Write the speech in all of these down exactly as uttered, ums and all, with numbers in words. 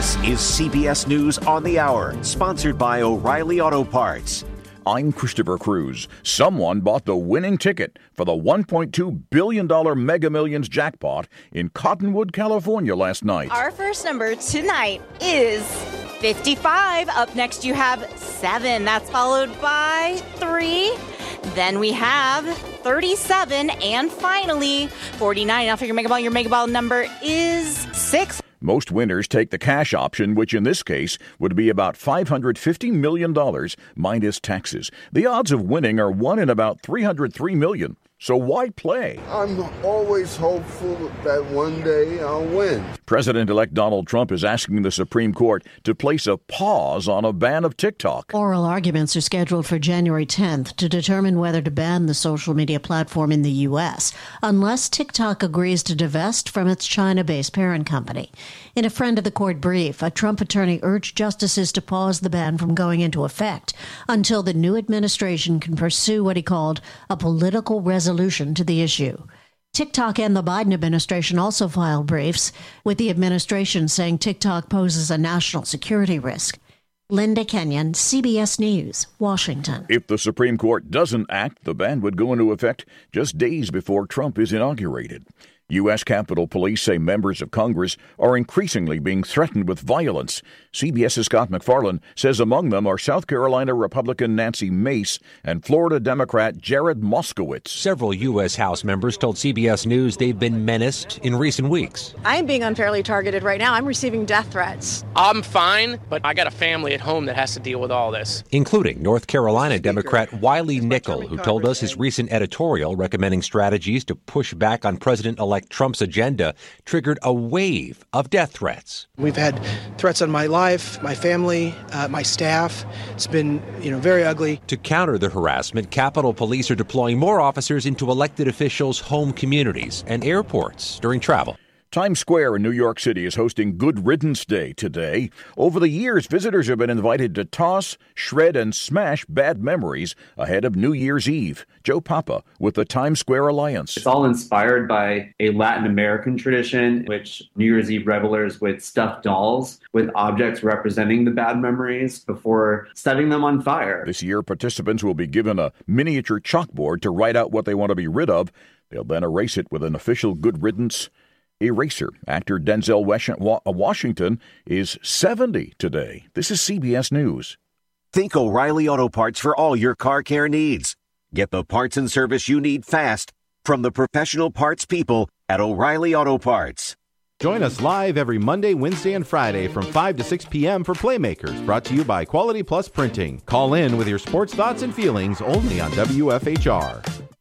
This is C B S News on the Hour, sponsored by O'Reilly Auto Parts. I'm Christopher Cruz. Someone bought the winning ticket for the one point two billion dollars Mega Millions jackpot in Cottonwood, California last night. Our first number tonight is fifty-five. Up next you have seven. That's followed by three. Then we have thirty-seven. And finally, forty-nine. Now for your Mega Ball, your Mega Ball number is six. Most winners take the cash option, which in this case would be about five hundred fifty million dollars minus taxes. The odds of winning are one in about three hundred three million dollars. So why play? I'm always hopeful that one day I'll win. President-elect Donald Trump is asking the Supreme Court to place a pause on a ban of TikTok. Oral arguments are scheduled for January tenth to determine whether to ban the social media platform in the U S, unless TikTok agrees to divest from its China-based parent company. In a friend of the court brief, a Trump attorney urged justices to pause the ban from going into effect until the new administration can pursue what he called a political resolution to the issue. TikTok and the Biden administration also filed briefs, with the administration saying TikTok poses a national security risk. Linda Kenyon, C B S News, Washington. If the Supreme Court doesn't act, the ban would go into effect just days before Trump is inaugurated. U S. Capitol Police say members of Congress are increasingly being threatened with violence. CBS's Scott McFarland says among them are South Carolina Republican Nancy Mace and Florida Democrat Jared Moskowitz. Several U S. House members told C B S News they've been menaced in recent weeks. I am being unfairly targeted right now. I'm receiving death threats. I'm fine, but I got a family at home that has to deal with all this. Including North Carolina Democrat Wiley Nickel, who told us his recent editorial recommending strategies to push back on President-elect Trump's agenda triggered a wave of death threats. We've had threats on my life, my family, uh, my staff. It's been, you know, very ugly. To counter the harassment, Capitol Police are deploying more officers into elected officials' home communities and airports during travel. Times Square in New York City is hosting Good Riddance Day today. Over the years, visitors have been invited to toss, shred, and smash bad memories ahead of New Year's Eve. Joe Papa with the Times Square Alliance. It's all inspired by a Latin American tradition, in which New Year's Eve revelers would stuff dolls with objects representing the bad memories before setting them on fire. This year, participants will be given a miniature chalkboard to write out what they want to be rid of. They'll then erase it with an official Good Riddance eraser. Actor Denzel Washington is seventy today. This is C B S News. Think O'Reilly Auto Parts for all your car care needs. Get the parts and service you need fast from the professional parts people at O'Reilly Auto Parts. Join us live every Monday, Wednesday, and Friday from five to six p.m. for Playmakers, brought to you by Quality Plus Printing. Call in with your sports thoughts and feelings only on W F H R.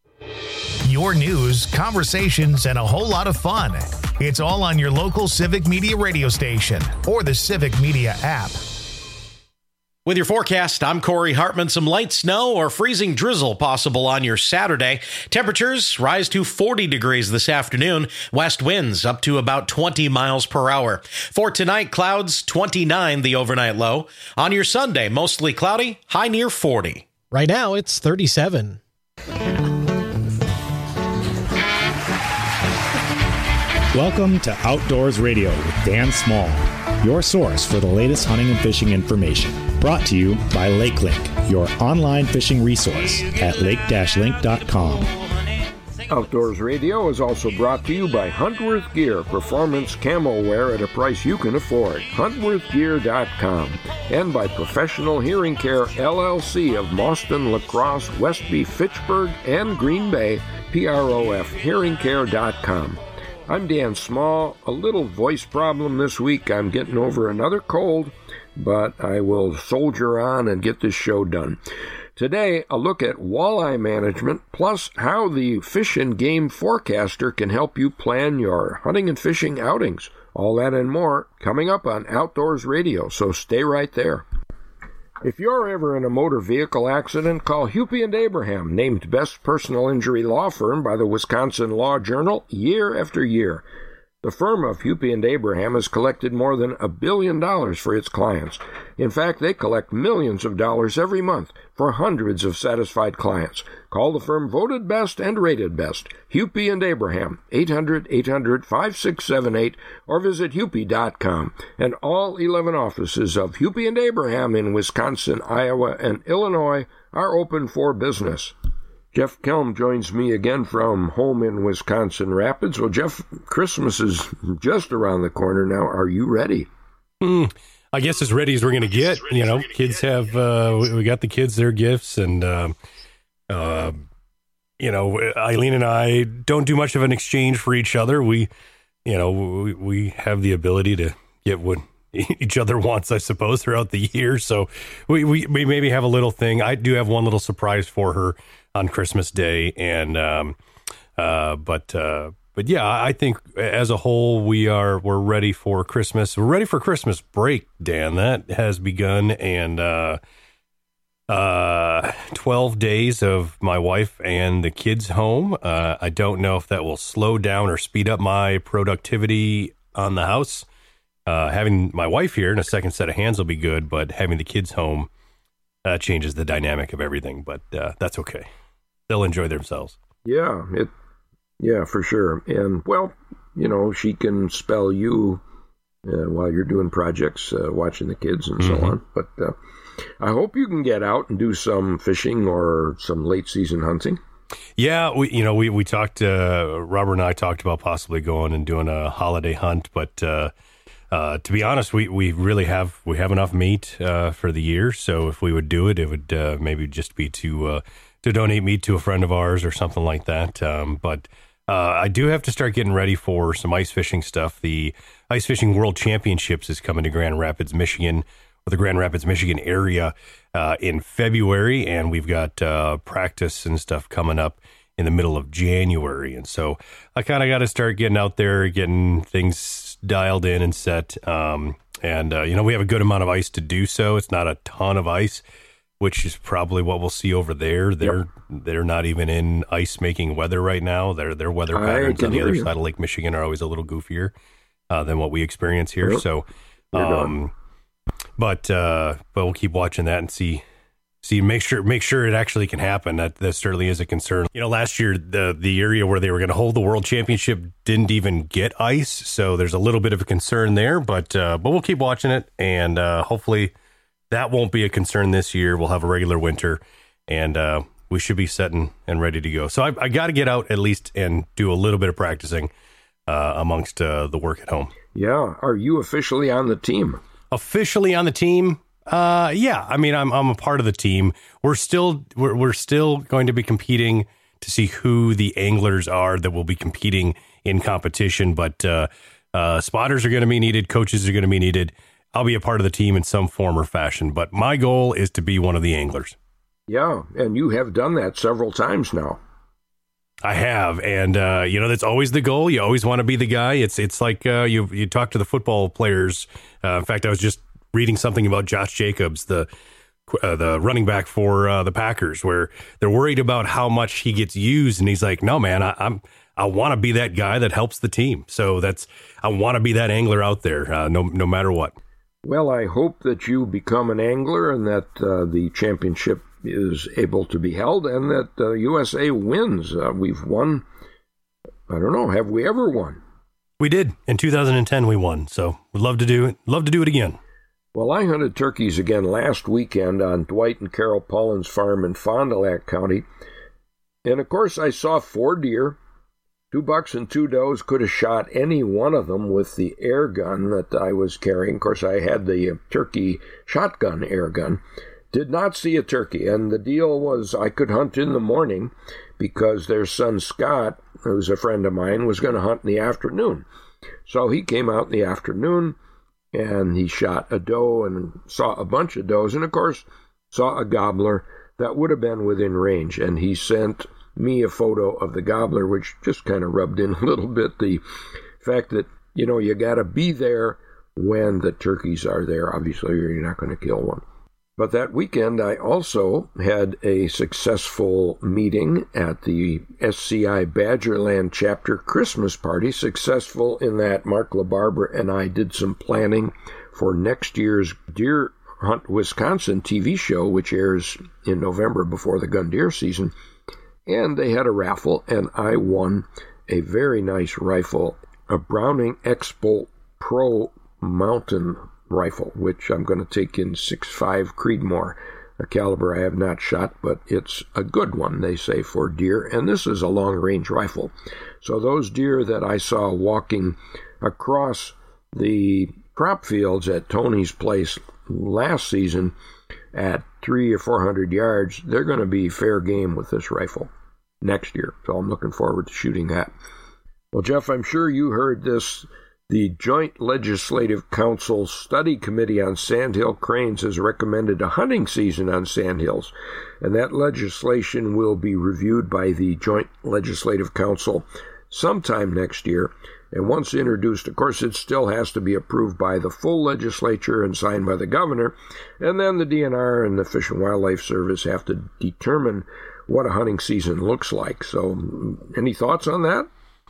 Your news, conversations, and a whole lot of fun. It's all on your local Civic Media radio station or the Civic Media app. With your forecast, I'm Corey Hartman. Some light snow or freezing drizzle possible on your Saturday. Temperatures rise to forty degrees this afternoon. West winds up to about twenty miles per hour. For tonight, clouds twenty-nine, the overnight low. On your Sunday, mostly cloudy, high near forty. Right now, it's thirty-seven. Welcome to Outdoors Radio with Dan Small, your source for the latest hunting and fishing information. Brought to you by LakeLink, your online fishing resource at lake dash link dot com. Outdoors Radio is also brought to you by Huntworth Gear, performance camo wear at a price you can afford. huntworth gear dot com. And by Professional Hearing Care, L L C of Mauston, La Crosse, Westby, Fitchburg, and Green Bay, P R O F hearing care dot com. I'm Dan Small. A little voice problem this week. I'm getting over another cold, but I will soldier on and get this show done. Today, a look at walleye management, plus how the Fish and Game Forecaster can help you plan your hunting and fishing outings. All that and more coming up on Outdoors Radio, so stay right there. If you're ever in a motor vehicle accident, call Hupy and Abraham, named best personal injury law firm by the Wisconsin Law Journal year after year. The firm of Hupy and Abraham has collected more than a billion dollars for its clients. In fact, they collect millions of dollars every month for hundreds of satisfied clients. Call the firm voted best and rated best, Hupy and Abraham, eight hundred, eight hundred, five six seven eight, or visit hupy dot com. And all eleven offices of Hupy and Abraham in Wisconsin, Iowa, and Illinois are open for business. Jeff Kelm joins me again from home in Wisconsin Rapids. Well, Jeff, Christmas is just around the corner now. Are you ready? Mm, I guess as ready as we're going to get. You know, kids have, uh, we, we got the kids their gifts, and, uh, uh, you know, Eileen and I don't do much of an exchange for each other. We, you know, we, we have the ability to get what each other wants, I suppose, throughout the year. So we, we, we maybe have a little thing. I do have one little surprise for her on Christmas Day, and um, uh, but uh, but yeah, I think as a whole we are we're ready for Christmas. We're ready for Christmas break, Dan. That has begun, and uh, uh, twelve days of my wife and the kids home. Uh, I don't know if that will slow down or speed up my productivity on the house. Uh, having my wife here and a second set of hands will be good, but having the kids home uh, changes the dynamic of everything. But uh, that's okay. They'll enjoy themselves. Yeah, it, yeah, for sure. And, well, you know, she can spell you uh, while you're doing projects, uh, watching the kids and mm-hmm. so on. But uh, I hope you can get out and do some fishing or some late season hunting. Yeah, we, you know, we, we talked, uh, Robert and I talked about possibly going and doing a holiday hunt, but uh, uh, to be honest, we, we really have, we have enough meat uh, for the year. So if we would do it, it would uh, maybe just be to, uh, to donate meat to a friend of ours or something like that. Um, but uh, I do have to start getting ready for some ice fishing stuff. The Ice Fishing World Championships is coming to Grand Rapids, Michigan, or the Grand Rapids, Michigan area uh, in February, and we've got uh, practice and stuff coming up in the middle of January. And so I kind of got to start getting out there, getting things dialed in and set. Um, and, uh, you know, we have a good amount of ice to do so. It's not a ton of ice, which is probably what we'll see over there. They're yep. they're not even in ice making weather right now. Their their weather patterns on the other you. side of Lake Michigan are always a little goofier uh, than what we experience here. Yep. So, um, but uh, but we'll keep watching that and see see make sure make sure it actually can happen. That that certainly is a concern. You know, last year the the area where they were going to hold the World Championship didn't even get ice, so there's a little bit of a concern there. But uh, but we'll keep watching it, and uh, hopefully that won't be a concern this year. We'll have a regular winter, and uh, we should be set and, and ready to go. So I, I got to get out at least and do a little bit of practicing uh, amongst uh, the work at home. Yeah. Are you officially on the team? Officially on the team? Uh, yeah. I mean, I'm I'm a part of the team. We're still we're we're still going to be competing to see who the anglers are that will be competing in competition. But uh, uh, spotters are going to be needed. Coaches are going to be needed. I'll be a part of the team in some form or fashion, but my goal is to be one of the anglers. Yeah, and you have done that several times now. I have, and uh, you know that's always the goal. You always want to be the guy. It's it's like uh, you you talk to the football players. Uh, in fact, I was just reading something about Josh Jacobs, the uh, the running back for uh, the Packers, where they're worried about how much he gets used, and he's like, "No, man, I, I'm." I want to be that guy that helps the team. So that's I want to be that angler out there, uh, no no matter what. Well, I hope that you become an angler and that uh, the championship is able to be held and that uh, U S A wins. Uh, we've won. I don't know. Have we ever won? We did. In two thousand ten, we won. So we'd love to do it. Love to do it again. Well, I hunted turkeys again last weekend on Dwight and Carol Pollin's farm in Fond du Lac County. And, of course, I saw four deer. Two bucks and two does. Could have shot any one of them with the air gun that I was carrying. Of course, I had the uh, turkey shotgun air gun. Did not see a turkey. And the deal was I could hunt in the morning because their son Scott, who's a friend of mine, was going to hunt in the afternoon. So he came out in the afternoon and he shot a doe and saw a bunch of does. And, of course, saw a gobbler that would have been within range. And he sent me a photo of the gobbler, which just kind of rubbed in a little bit the fact that, you know, you got to be there when the turkeys are there. Obviously, you're not going to kill one. But that weekend, I also had a successful meeting at the S C I Badgerland chapter Christmas party. Successful in that Mark LaBarbera and I did some planning for next year's Deer Hunt Wisconsin T V show, which airs in November before the gun deer season. And they had a raffle, and I won a very nice rifle, a Browning X-Bolt Pro Mountain rifle, which I'm going to take in six five Creedmoor, a caliber I have not shot, but it's a good one, they say, for deer. And this is a long-range rifle. So those deer that I saw walking across the crop fields at Tony's place last season at three or four hundred yards, they're going to be fair game with this rifle next year. So I'm looking forward to shooting that. Well, Jeff, I'm sure you heard this. The Joint Legislative Council Study Committee on Sandhill Cranes has recommended a hunting season on sandhills, and that legislation will be reviewed by the Joint Legislative Council sometime next year. And once introduced, of course, it still has to be approved by the full legislature and signed by the governor, and then the D N R and the Fish and Wildlife Service have to determine what a hunting season looks like. So, any thoughts on that?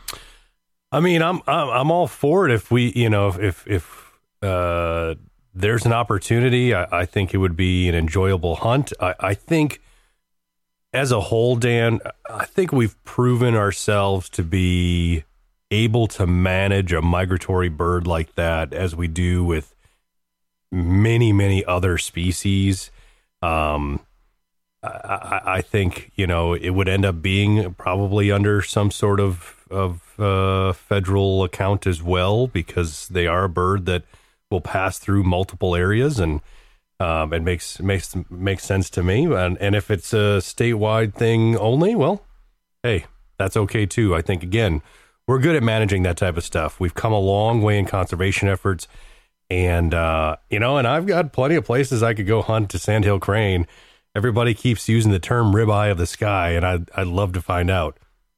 I mean, I'm I'm, I'm all for it. If we, you know, if if uh, there's an opportunity, I, I think it would be an enjoyable hunt. I, I think, as a whole, Dan, I think we've proven ourselves to be able to manage a migratory bird like that, as we do with many, many other species. Um, I, I think, you know, it would end up being probably under some sort of of uh, federal account as well, because they are a bird that will pass through multiple areas, and um, it makes makes makes sense to me. And and if it's a statewide thing only, well, hey, that's okay too. I think, again, we're good at managing that type of stuff. We've come a long way in conservation efforts, and uh, you know, and I've got plenty of places I could go hunt to sandhill crane. Everybody keeps using the term ribeye of the sky, and I'd I'd love to find out.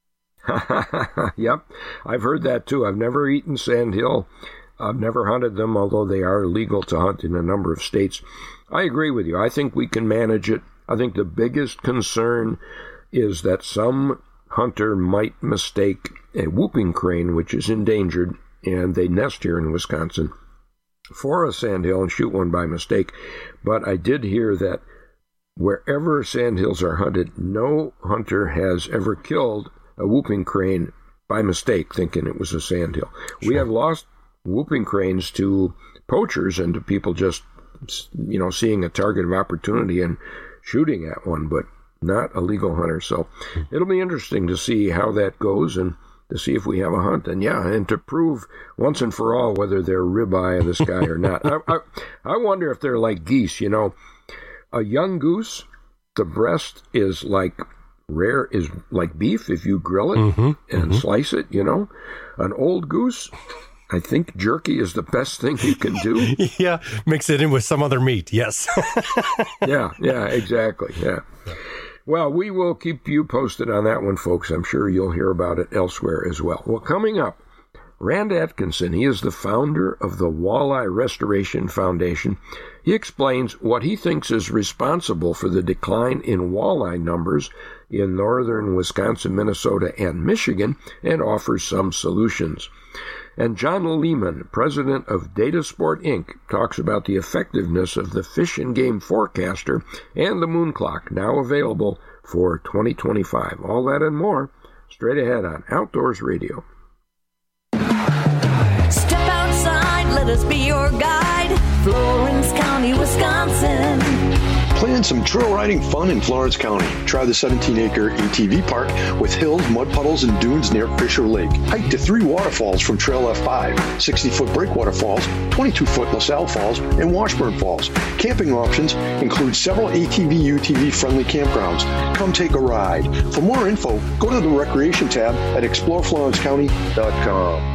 Yep, I've heard that too. I've never eaten sandhill. I've never hunted them, although they are legal to hunt in a number of states. I agree with you. I think we can manage it. I think the biggest concern is that some hunter might mistake a whooping crane, which is endangered, and they nest here in Wisconsin, for a sandhill and shoot one by mistake. But I did hear that wherever sandhills are hunted, no hunter has ever killed a whooping crane by mistake, thinking it was a sandhill. Sure. We have lost whooping cranes to poachers and to people just, you know, seeing a target of opportunity and shooting at one, but not a legal hunter. So it'll be interesting to see how that goes and to see if we have a hunt. And yeah, and to prove once and for all whether they're ribeye of the sky or not. I, I, I wonder if they're like geese. You know, a young goose, the breast is like rare, is like beef if you grill it mm-hmm, and mm-hmm. slice it, you know. An old goose, I think jerky is the best thing you can do. Yeah, mix it in with some other meat, yes. yeah, yeah, exactly, yeah. Well, we will keep you posted on that one, folks. I'm sure you'll hear about it elsewhere as well. Well, coming up, Rand Atkinson, he is the founder of the Walleye Restoration Foundation. He explains what he thinks is responsible for the decline in walleye numbers in northern Wisconsin, Minnesota, and Michigan, and offers some solutions. And John Lehman, president of Datasport Incorporated, talks about the effectiveness of the Fish and Game Forecaster and the Moon Clock, now available for twenty twenty-five. All that and more, straight ahead on Outdoors Radio. Step outside, let us be your guide. Florence County, Wisconsin. Plan some trail riding fun in Florence County. Try the seventeen acre A T V park with hills, mud puddles, and dunes near Fisher Lake. Hike to three waterfalls from Trail F five, sixty foot Breakwater Falls, twenty-two foot LaSalle Falls, and Washburn Falls. Camping options include several A T V U T V friendly campgrounds. Come take a ride. For more info, go to the Recreation tab at explore florence county dot com.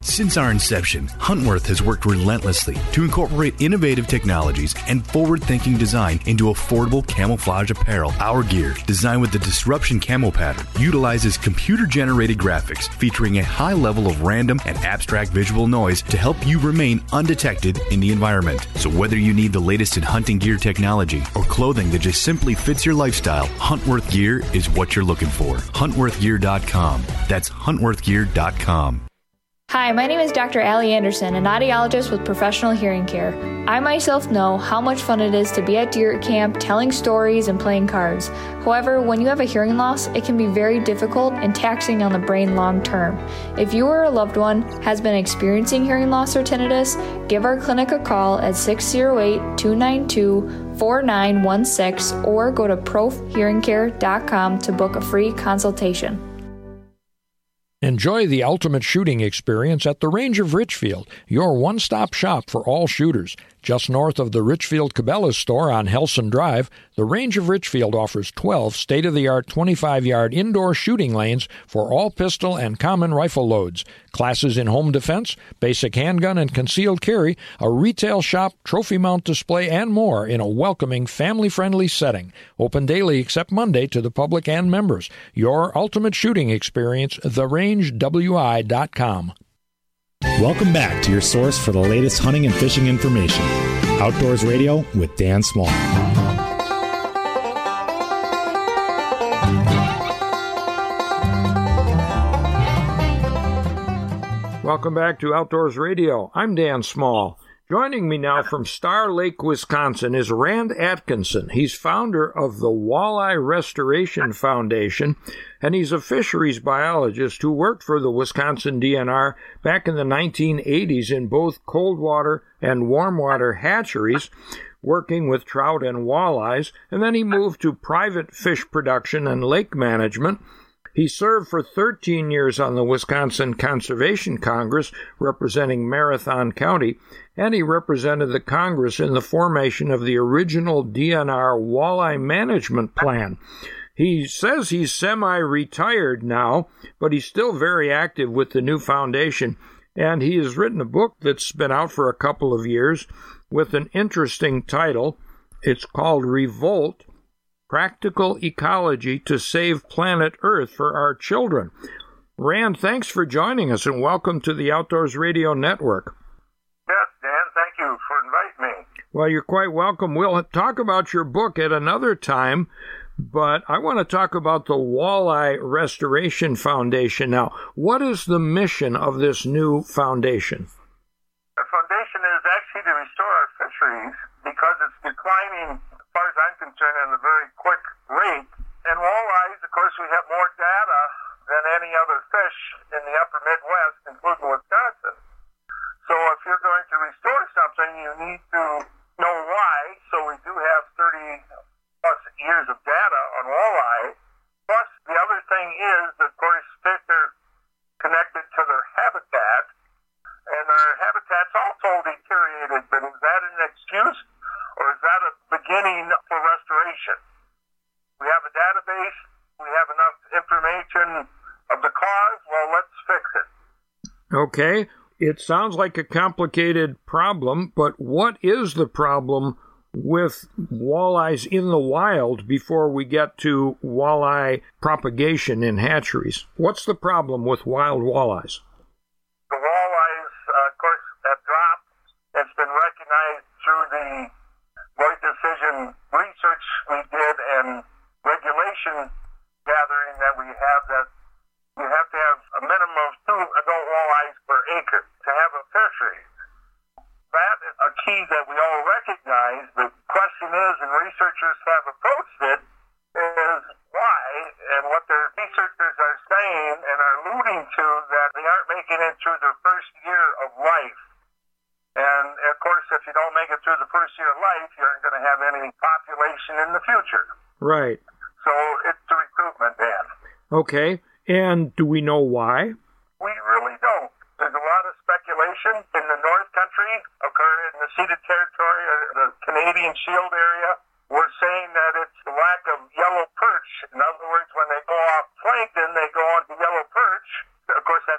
Since our inception, Huntworth has worked relentlessly to incorporate innovative technologies and forward-thinking design into affordable camouflage apparel. Our gear, designed with the Disruption Camo pattern, utilizes computer-generated graphics featuring a high level of random and abstract visual noise to help you remain undetected in the environment. So whether you need the latest in hunting gear technology or clothing that just simply fits your lifestyle, Huntworth Gear is what you're looking for. Huntworth Gear dot com. That's Huntworth Gear dot com. Hi, my name is Doctor Allie Anderson, an audiologist with Professional Hearing Care. I myself know how much fun it is to be at deer camp, telling stories and playing cards. However, when you have a hearing loss, it can be very difficult and taxing on the brain long term. If you or a loved one has been experiencing hearing loss or tinnitus, give our clinic a call at six oh eight, two nine two, four nine one six or go to prof hearing care dot com to book a free consultation. Enjoy the ultimate shooting experience at the Range of Richfield, your one-stop shop for all shooters. Just north of the Richfield Cabela's store on Helson Drive, the Range of Richfield offers twelve state-of-the-art twenty-five-yard indoor shooting lanes for all pistol and common rifle loads, classes in home defense, basic handgun and concealed carry, a retail shop, trophy mount display, and more in a welcoming, family-friendly setting. Open daily except Monday to the public and members. Your ultimate shooting experience, the range w i dot com. Welcome back to your source for the latest hunting and fishing information. Outdoors Radio with Dan Small. Welcome back to Outdoors Radio. I'm Dan Small. Joining me now from Star Lake, Wisconsin is Rand Atkinson. He's founder of the Walleye Restoration Foundation, and he's a fisheries biologist who worked for the Wisconsin D N R back in the nineteen eighties in both cold water and warm water hatcheries, working with trout and walleyes, and then he moved to private fish production and lake management. He served for thirteen years on the Wisconsin Conservation Congress, representing Marathon County, and he represented the Congress in the formation of the original D N R Walleye Management Plan. He says he's semi-retired now, but he's still very active with the new foundation, and he has written a book that's been out for a couple of years with an interesting title. It's called Revolt: Practical Ecology to Save Planet Earth for Our Children. Rand, thanks for joining us, and welcome to the Outdoors Radio Network. Yes, Dan, thank you for inviting me. Well, you're quite welcome. We'll talk about your book at another time, but I want to talk about the Walleye Restoration Foundation now. What is the mission of this new foundation? The foundation is actually to restore our fisheries because it's declining, as far as I'm concerned, at a very quick rate. And walleyes, of course, we have more data than any other fish in the upper Midwest, including Wisconsin. So if you're going to restore something, you need to know why. So we do have thirty plus years of data on walleye. Plus, the other thing is, of course, fish are connected to their habitat, and our habitat's also deteriorated. But is that an excuse, or is that a beginning for restoration? We have a database, we have enough information of the cause, well, let's fix it. Okay, it sounds like a complicated problem, but what is the problem with walleyes in the wild before we get to walleye propagation in hatcheries? What's the problem with wild walleyes? The walleyes, uh, of course, have dropped. It's been recognized through the Lloyd Decision research we did and regulation gathering that we have, that you have to have a minimum of two adult walleyes per acre to have a fishery. That is a key that we all recognize. The question is, and researchers have approached it, is why, and what the researchers are saying and are alluding to, that they aren't making it through their first year of life. And, of course, if you don't make it through the first year of life, you aren't going to have any population in the future. Right. So it's the recruitment, Dan. Okay. And do we know why? We really don't. There's a lot of speculation in the North Country, occurred in the ceded territory, or the Canadian Shield area. We're saying that it's the lack of yellow perch. In other words, when they go off plankton, they go on to yellow perch. Of course, that's not the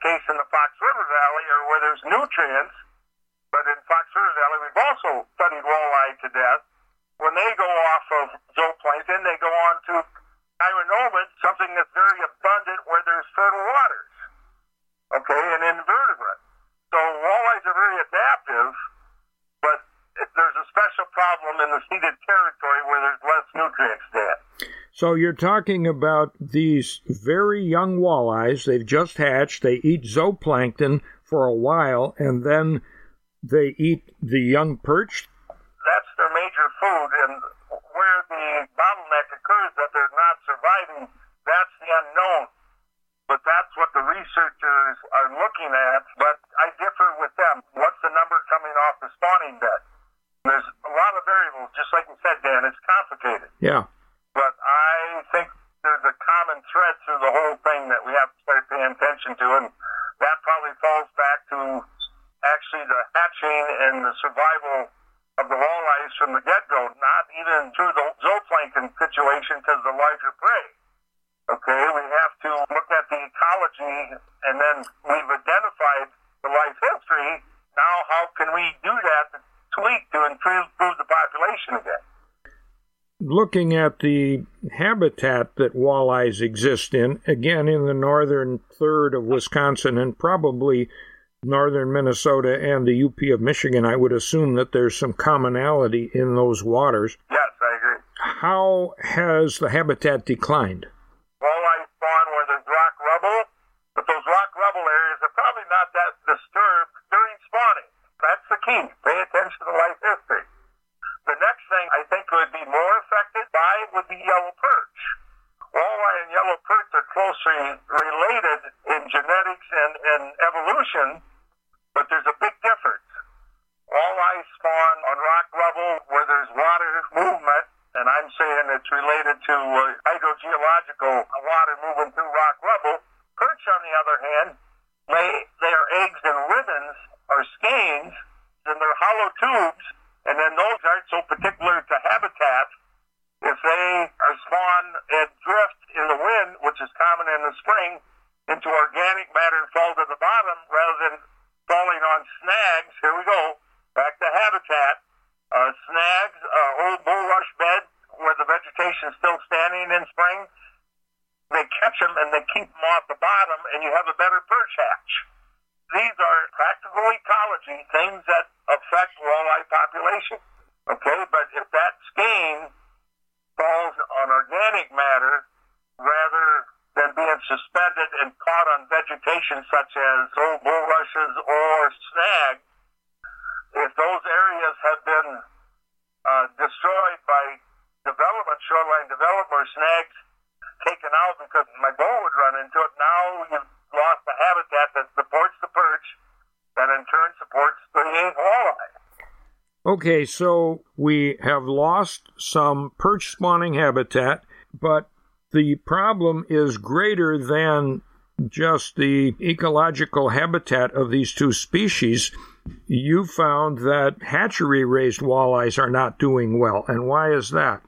case in the Fox River Valley or where there's nutrients. But in Fox River Valley, we've also studied walleye to death. When they go off of zooplankton, they go on to chironomid, something that's very abundant where there's fertile waters, okay, and invertebrate. So walleyes are very adaptive, but there's a special problem in the ceded territory where there's less nutrients there. So you're talking about these very young walleyes. They've just hatched. They eat zooplankton for a while, and then they eat the young perch? That's their major food, and where the bottleneck occurs that they're not surviving, that's the unknown. But that's what the researchers are looking at, but I differ with them. What's the number coming off the spawning bed? There's a lot of variables, just like you said, Dan. It's complicated. Yeah. But I think there's a common thread through the whole thing that we have to start paying attention to, and that probably falls back to actually the hatching and the survival of the walleyes from the get-go, not even through the zooplankton situation because the larger prey. Okay, we have to look at the ecology, and then we've identified the life history. Now how can we do that to tweak to improve, improve the population again? Looking at the habitat that walleyes exist in, again in the northern third of Wisconsin and probably northern Minnesota and the U P of Michigan, I would assume that there's some commonality in those waters. Yes, I agree. How has the habitat declined? Walleye spawn where there's rock rubble, but those rock rubble areas are probably not that disturbed during spawning. That's the key. Pay attention to life history. The next thing I think would be more affected by would be yellow perch. Walleye and yellow perch are closely related in genetics and, and evolution, but there's a big difference. Walleye spawn on rock rubble where there's water movement, and I'm saying it's related to uh, hydrogeological water moving through rock rubble. Perch, on the other hand, lay their eggs in ribbons or skeins, and they're hollow tubes, and then those aren't so particular to habitat. If they are spawned and drift in the wind, which is common in the spring, into organic matter and fall to the bottom rather than falling on snags, here we go, back to habitat. Uh, snags, uh, old bulrush bed where the vegetation is still standing in spring, they catch them and they keep them off the bottom, and you have a better perch hatch. These are practical ecology, things that affect walleye population. Okay, but if that skein falls on organic matter rather than being suspended and caught on vegetation such as old bulrushes or snag, if those areas have been uh, destroyed by development, shoreline development, or snags taken out because my boat would run into it, now you've lost the habitat that supports the perch, that in turn supports the walleye. Okay, so we have lost some perch spawning habitat, but the problem is greater than just the ecological habitat of these two species. You found that hatchery-raised walleyes are not doing well, and why is that?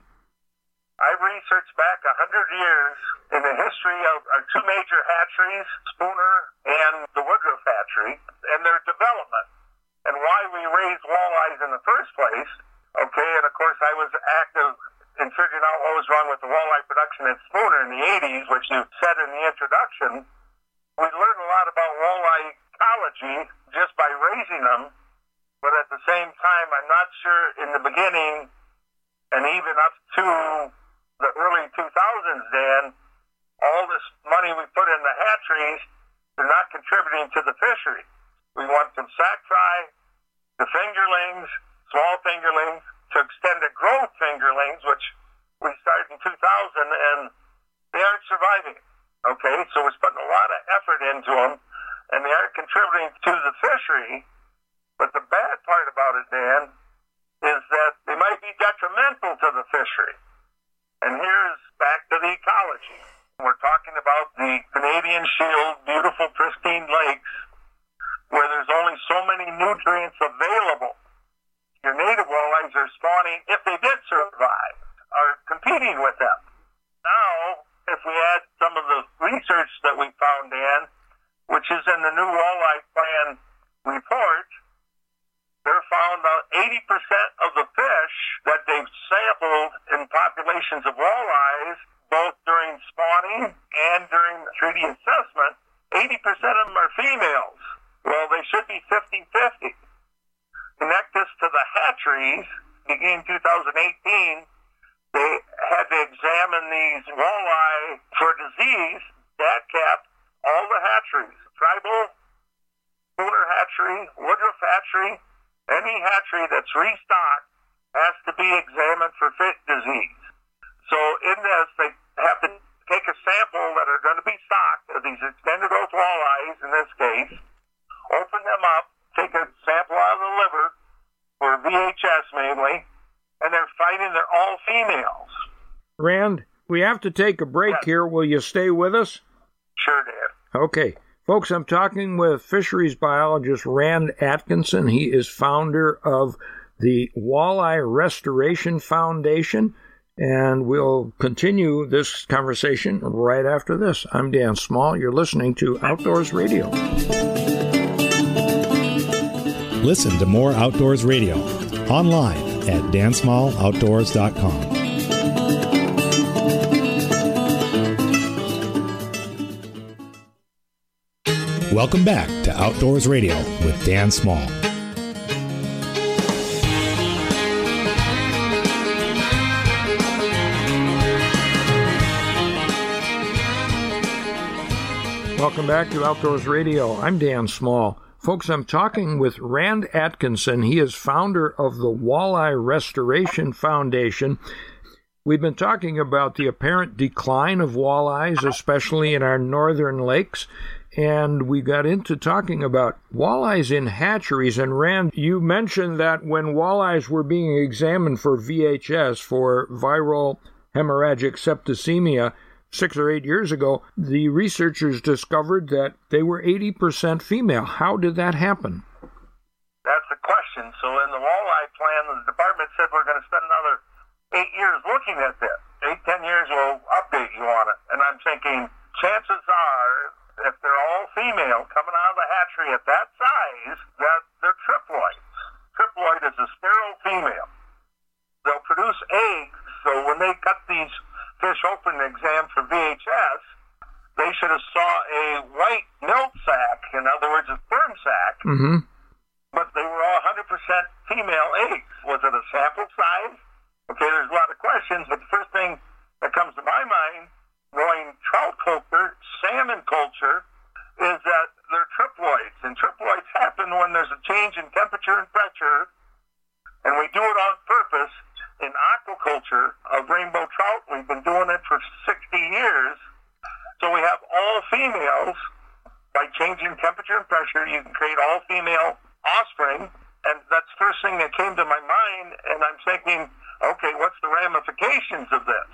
I researched back one hundred years in the history of our two major hatcheries, Spooner and the Woodruff Hatchery, and their development, and why we raised walleyes in the first place. Okay, and of course I was active in figuring out what was wrong with the walleye production at Spooner in the eighties, which you said in the introduction. We learned a lot about walleye ecology just by raising them, but at the same time, I'm not sure in the beginning, and even up to the early two thousands, Dan, all this money we put in the hatcheries, they're not contributing to the fishery. We went from sack fry to fingerlings, small fingerlings, to extended growth fingerlings, which we started in two thousand, and they aren't surviving. Okay, so we're putting a lot of effort into them, and they aren't contributing to the fishery. But the bad part about it, Dan, is that they might be detrimental to the fishery. And here's back to the ecology. We're talking about the Canadian Shield, beautiful, pristine lakes, where there's only so many nutrients available. Your native walleyes are spawning, if they did survive, are competing with them. Now, if we add some of the research that we found, Dan, which is in the new walleye plan report, they're found that eighty percent of the fish that they've sampled in populations of walleyes, both during spawning and during treaty assessment, eighty percent of them are females. Well, they should be fifty-fifty. Connect this to the hatcheries. Beginning two thousand eighteen, they had to examine these walleye for disease. That capped all the hatcheries. Tribal, Pooler Hatchery, Woodruff Hatchery, any hatchery that's restocked has to be examined for fish disease. So in this, they have to take a sample that are going to be stocked of these extended growth walleyes, in this case, open them up, take a sample out of the liver, for V H S mainly, and they're finding they're all females. Rand, we have to take a break yes. here. Will you stay with us? Sure, Dan. Okay. Folks, I'm talking with fisheries biologist Rand Atkinson. He is founder of the Walleye Restoration Foundation, and we'll continue this conversation right after this. I'm Dan Small. You're listening to Outdoors Radio. Listen to more Outdoors Radio online at dan small outdoors dot com. Welcome back to Outdoors Radio with Dan Small. Welcome back to Outdoors Radio. I'm Dan Small. Folks, I'm talking with Rand Atkinson. He is founder of the Walleye Restoration Foundation. We've been talking about the apparent decline of walleyes, especially in our northern lakes, and we got into talking about walleyes in hatcheries. And Rand, you mentioned that when walleyes were being examined for V H S, for viral hemorrhagic septicemia, six or eight years ago, the researchers discovered that they were eighty percent female. How did that happen? That's the question. So in the walleye plan, the department said we're going to spend another eight years looking at this. Eight, ten years, we'll update you on it. And I'm thinking, chances are, if they're all female coming out of the hatchery at that size, that they're triploids. Triploid is a sterile female. They'll produce eggs, so when they cut these fish open and exam for V H S, they should have saw a white milk sac, in other words, a sperm sac, mm-hmm. but they were all one hundred percent female eggs. Was it a sample size? Okay, there's a lot of questions, but the first thing that comes to my mind, knowing trout culture, salmon culture, is that they're triploids, and triploids happen when there's a change in temperature and pressure, and we do it on purpose. In aquaculture of rainbow trout, we've been doing it for sixty years. So we have all females. By changing temperature and pressure, you can create all female offspring. And that's the first thing that came to my mind. And I'm thinking, okay, what's the ramifications of this?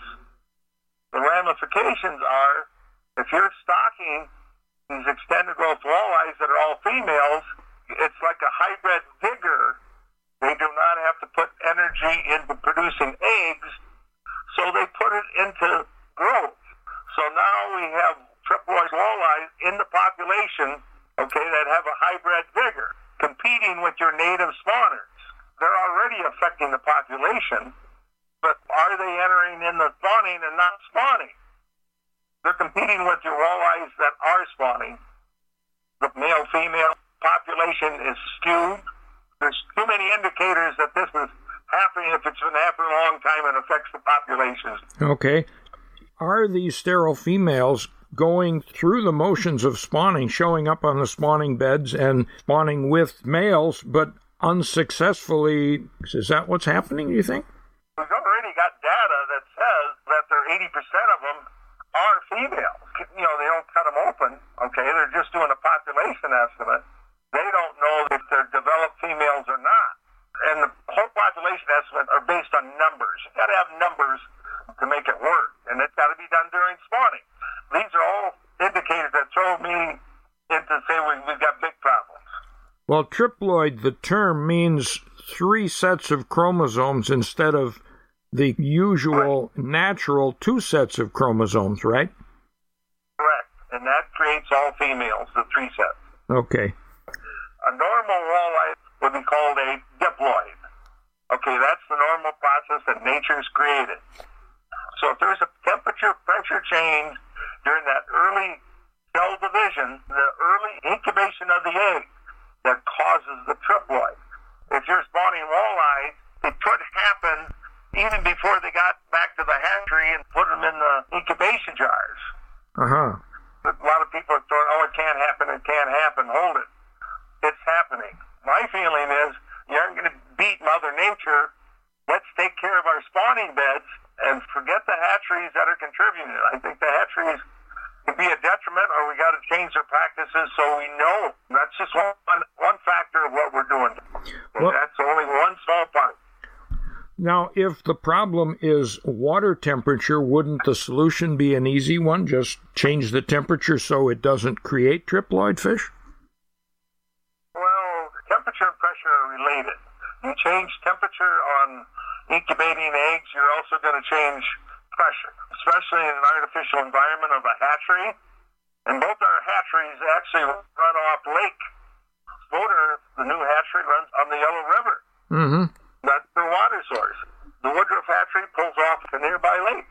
The ramifications are, if you're stocking these extended growth walleyes that are all females, it's like a hybrid vigor. They do not have to put energy into producing eggs, so they put it into growth. So now we have triploid walleyes in the population, okay, that have a hybrid vigor, competing with your native spawners. They're already affecting the population, but are they entering in the spawning and not spawning? They're competing with your walleyes that are spawning. The male-female population is skewed. There's too many indicators that this is happening. If it's been happening a long time, it affects the populations. Okay. Are these sterile females going through the motions of spawning, showing up on the spawning beds and spawning with males, but unsuccessfully? Is that what's happening, do you think? We've already got data that says that there eighty percent of them are females. You know, they don't cut them open, okay? They're just doing a population estimate. They don't know if they're developed females or not. And the whole population estimate are based on numbers. You've got to have numbers to make it work, and it's got to be done during spawning. These are all indicators that throw me into saying we've got big problems. Well, triploid, the term, means three sets of chromosomes instead of the usual right. natural two sets of chromosomes, right? Correct. And that creates mates, all females, the three sets. Okay. A normal walleye would be called a diploid. Okay, that's the normal process that nature's created. So if there's a temperature pressure change during that early cell division, the early incubation of the egg that causes the triploid. If you're spawning walleyes, it could happen even before they got back to the hatchery and put them in the incubation jars. Uh-huh. A lot of people are throwing, oh, it can't happen, it can't happen, hold it. It's happening. My feeling is you aren't going to beat Mother Nature. Let's take care of our spawning beds and forget the hatcheries that are contributing. I think the hatcheries could be a detriment, or we got to change their practices so we know. That's just one, one factor of what we're doing. Well, that's only one small part. Now, if the problem is water temperature, wouldn't the solution be an easy one? Just change the temperature so it doesn't create triploid fish? Well, temperature and pressure are related. You change temperature on incubating eggs, you're also going to change pressure, especially in an artificial environment of a hatchery. And both our hatcheries actually run off lake. Voter, the new hatchery, runs on the Yellow River. Mm-hmm. That's their water source. The Woodruff hatchery pulls off a nearby lake.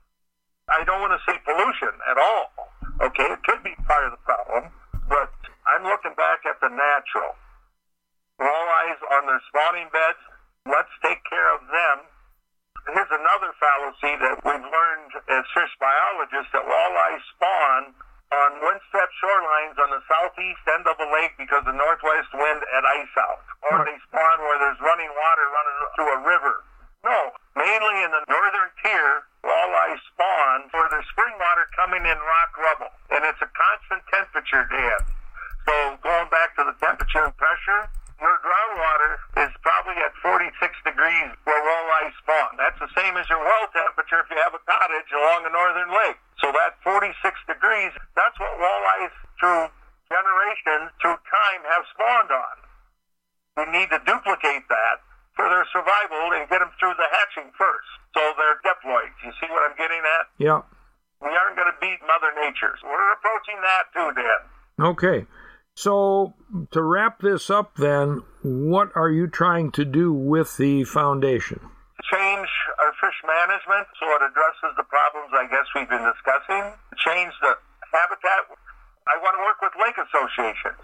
I don't want to say pollution at all. Okay, it could be part of the problem, but I'm looking back at the natural. Walleyes on their spawning beds, let's take care of them. Here's another fallacy that we've learned as fish biologists, that walleyes spawn on wind-swept shorelines on the southeast end of a lake because of northwest wind at ice out. Or they spawn where there's running water running through a river. No, mainly in the northern tier, walleyes spawn where there's spring water coming in rock rubble. And it's a constant temperature, Dan. So going back to the temperature and pressure, your groundwater is probably at forty-six degrees where walleyes spawn. That's the same as your well temperature if you have a cottage along a northern lake. So that forty-six degrees, that's what walleyes through generations, through time, have spawned on. We need to duplicate that for their survival and get them through the hatching first. So they're diploids. You see what I'm getting at? Yeah. We aren't going to beat Mother Nature. We're approaching that too, Dan. Okay. So, to wrap this up then, what are you trying to do with the foundation? Change our fish management so it addresses the problems I guess we've been discussing. Change the habitat. I want to work with lake associations.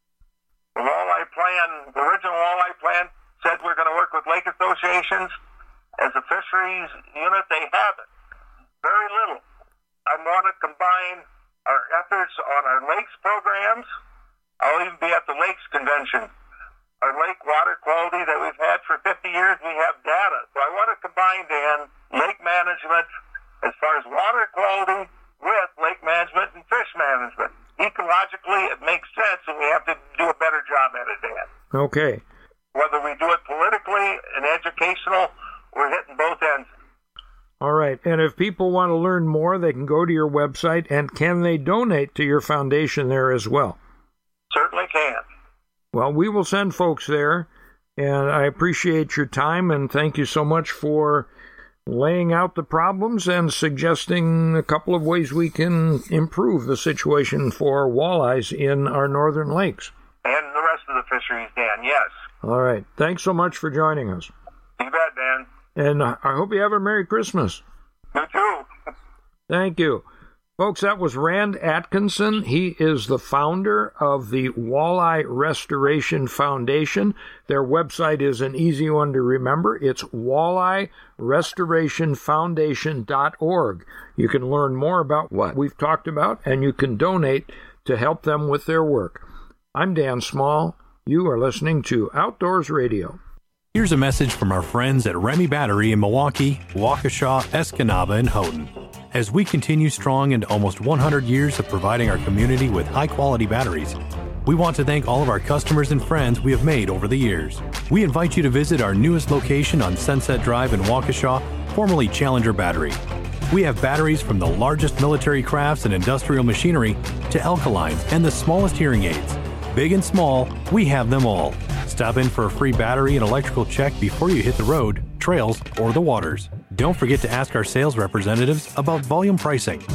The walleye plan, the original walleye plan said we're going to work with lake associations. As a fisheries unit, they haven't. Very little. I want to combine our efforts on our lakes programs. I'll even be at the Lakes Convention. Our lake water quality that we've had for fifty years, we have data. So I want to combine, Dan, lake management as far as water quality with lake management and fish management. Ecologically, it makes sense, and we have to do a better job at it, Dan. Okay. Whether we do it politically and educational, we're hitting both ends. All right. And if people want to learn more, they can go to your website, and can they donate to your foundation there as well? Certainly can. Well, we will send folks there, and I appreciate your time, and thank you so much for laying out the problems and suggesting a couple of ways we can improve the situation for walleyes in our northern lakes. And the rest of the fisheries, Dan, yes. All right. Thanks so much for joining us. You bet, Dan. And I hope you have a Merry Christmas. You too. Thank you. Folks, that was Rand Atkinson. He is the founder of the Walleye Restoration Foundation. Their website is an easy one to remember. It's walleye restoration foundation dot org. You can learn more about what we've talked about, and you can donate to help them with their work. I'm Dan Small. You are listening to Outdoors Radio. Here's a message from our friends at Remy Battery in Milwaukee, Waukesha, Escanaba, and Houghton. As we continue strong into almost one hundred years of providing our community with high-quality batteries, we want to thank all of our customers and friends we have made over the years. We invite you to visit our newest location on Sunset Drive in Waukesha, formerly Challenger Battery. We have batteries from the largest military crafts and industrial machinery to alkalines and the smallest hearing aids. Big and small, we have them all. Stop in for a free battery and electrical check before you hit the road, trails, or the waters. Don't forget to ask our sales representatives about volume pricing.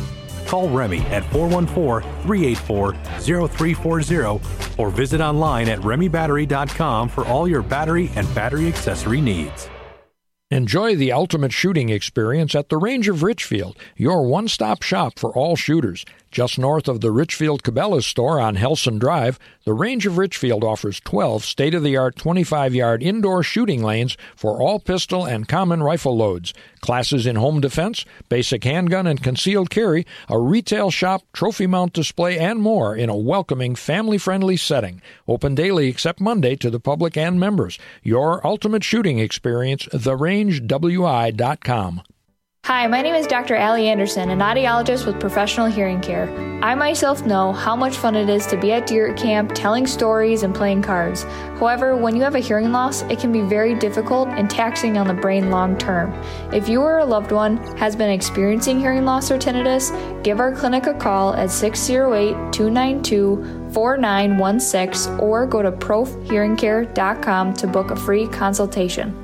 Call Remy at four one four, three eight four, zero three four zero or visit online at remy battery dot com for all your battery and battery accessory needs. Enjoy the ultimate shooting experience at the Range of Richfield, your one-stop shop for all shooters. Just north of the Richfield Cabela's store on Helson Drive, the Range of Richfield offers twelve state-of-the-art twenty-five-yard indoor shooting lanes for all pistol and common rifle loads, classes in home defense, basic handgun and concealed carry, a retail shop, trophy mount display, and more in a welcoming, family-friendly setting. Open daily except Monday to the public and members. Your ultimate shooting experience, the range w i dot com. Hi, my name is Doctor Allie Anderson, an audiologist with Professional Hearing Care. I myself know how much fun it is to be at deer camp telling stories and playing cards. However, when you have a hearing loss, it can be very difficult and taxing on the brain long term. If you or a loved one has been experiencing hearing loss or tinnitus, give our clinic a call at six oh eight, two nine two, four nine one six or go to prof hearing care dot com to book a free consultation.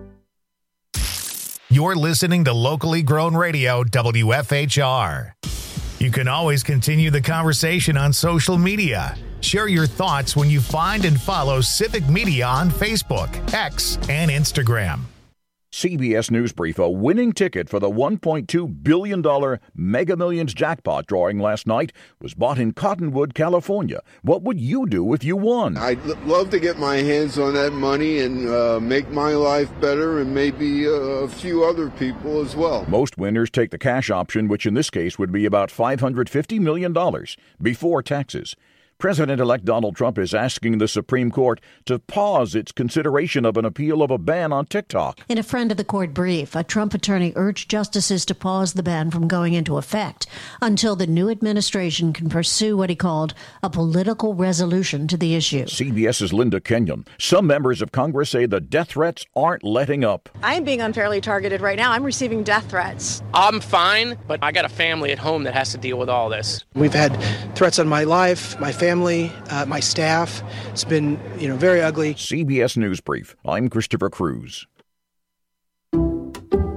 You're listening to Locally Grown Radio, W F H R. You can always continue the conversation on social media. Share your thoughts when you find and follow Civic Media on Facebook, X, and Instagram. C B S News Brief, a winning ticket for the one point two billion dollars Mega Millions jackpot drawing last night was bought in Cottonwood, California. What would you do if you won? I'd love to get my hands on that money and uh, make my life better and maybe uh, a few other people as well. Most winners take the cash option, which in this case would be about five hundred fifty million dollars before taxes. President-elect Donald Trump is asking the Supreme Court to pause its consideration of an appeal of a ban on TikTok. In a friend of the court brief, a Trump attorney urged justices to pause the ban from going into effect until the new administration can pursue what he called a political resolution to the issue. CBS's Linda Kenyon. Some members of Congress say the death threats aren't letting up. I am being unfairly targeted right now. I'm receiving death threats. I'm fine, but I got a family at home that has to deal with all this. We've had threats on my life, my family. Family, uh, my staff. It's been, you know, very ugly. C B S News Brief. I'm Christopher Cruz. I'm